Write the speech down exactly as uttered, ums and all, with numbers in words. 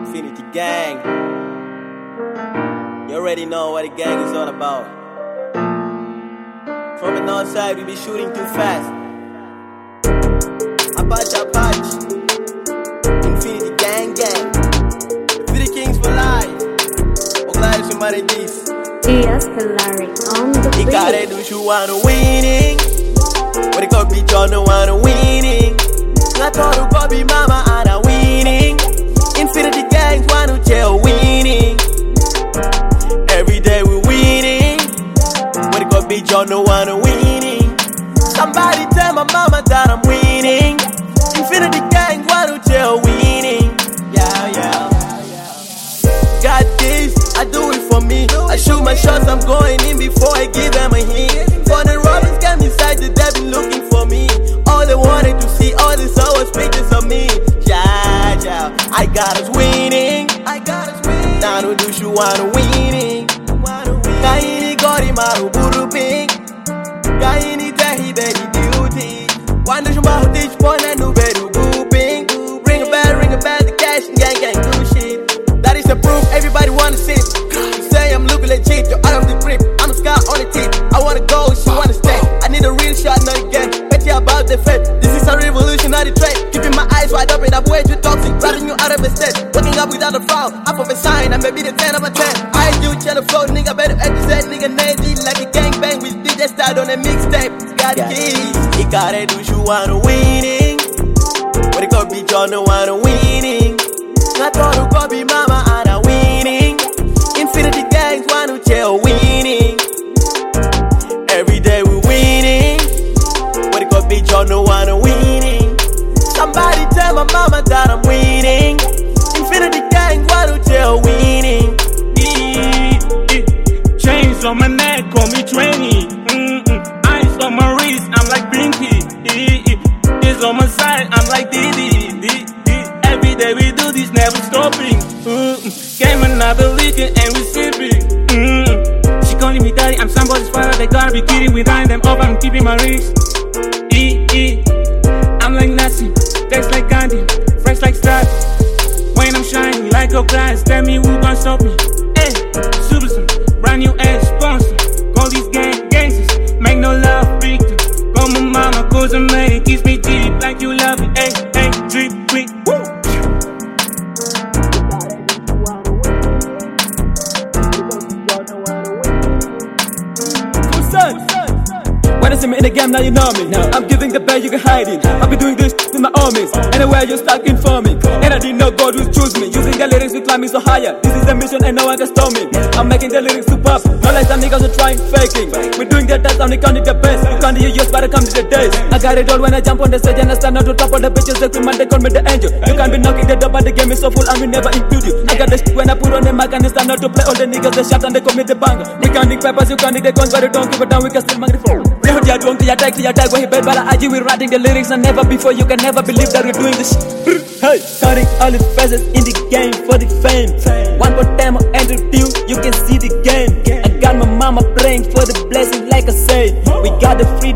Infinity Gang. You already know what the gang is all about. From the north side, we be shooting too fast. Apache, Apache. Infinity Gang, gang. Infinity Kings for life. Oglala somebody this. Diaz Pelari on the beat. You gotta do you wanna winning. What it could be, John, no wanna winning. I thought it could be mama and a winning. Infinity Gangs wanna tell winning. Every day we winning. What it could be, John, no wanna winning. Somebody tell my mama that I'm winning. Infinity Gangs wanna tell winning. Yeah, yeah. Got this, I do it for me. I shoot my shots, I'm going in before I give them a hint. For the robbers came inside, the devil looking for me. All they wanted to see, all they saw was pictures of me. Yeah, yeah, I got us winning. I got us winning. Now no do you wanna winning. Kaini gori maru buru pink. Kaini tehi beri duty. One do you mahu teach point and do beru booping. Ring a bell, ring a bell, the cash and gang gang do shit. That is the proof, everybody wanna see. You say I'm looking legit, you're out of the grip. I'm a scar on the tip. I wanna go, she wanna stay. I need a real shot, not again. Betty about the fate. This is a revolutionary trait. Keeping my eyes wide open, I'm way too toxic. Driving you out of the state. Waking up without a frown. Up of a sign, I may be the ten of a ten. I do channel flow, nigga better at the set. Nigga nazy like a gangbang with D J style on a mixtape. Got the keys. You gotta do you wanna winning. What it could be, John, no wanna winning. I thought it could be mama and a winning. Infinity Gangs wanna tell winning. Every day we winning. What it could be, John, no wanna winning. Somebody tell my mama that I'm winning. Infinity Gangs wanna tell winning. Chains on my neck, call me twenty. Mm-mm. Ice on my wrist, I'm like Pinky. It's on my side, I'm like Diddy. Every day we do this, never stopping. Mm-mm. Came another weekend and we sipping. Mm-mm. She calling me daddy, I'm somebody's father. They gotta be kidding, we line them up, I'm keeping my wrist. E E, I'm like Lassie, taste like candy, fresh like straw. When I'm shining like a glass, tell me who gon' stop me. Hey, Superstar, brand new ass sponsor. Call these gang gangsters, make no love, victim. Call my mama, cause I made it, kiss me deep like you love it. Hey, hey, drip quick, woo. When I see me in the game, now you know me. No. I'm giving the best, you can hide it. I'll be doing this with my homies. Anywhere you're stuck in for me. And I didn't know God would choose me. Using the lyrics to climb me so higher. This is the mission and no one can stop me. I'm making the lyrics to pop. Not like some niggas are trying faking. We're doing the test, I'm counting the best. You can't hear yours, but I come to the days. I got it all when I jump on the stage and I stand out to top of the bitches. They man, they call me the angel. You can't be knocking the door, but the game is so full and we never include you. I got the shit when I put on the mic and it's stand out to play. All the niggas they shout and they commit the banger. We counting peppers, you counting the guns, but you don't give a damn. We can still make the phone. We hold your drum to your tag, to your tag. Where he bet, but I argue we're writing the lyrics and never before. You can never believe that we're doing this shit. Hey, counting all the faces in the game for the fame. One more time I introduce, you can see the game. I got my mama praying for the blessing, like I said. We got the free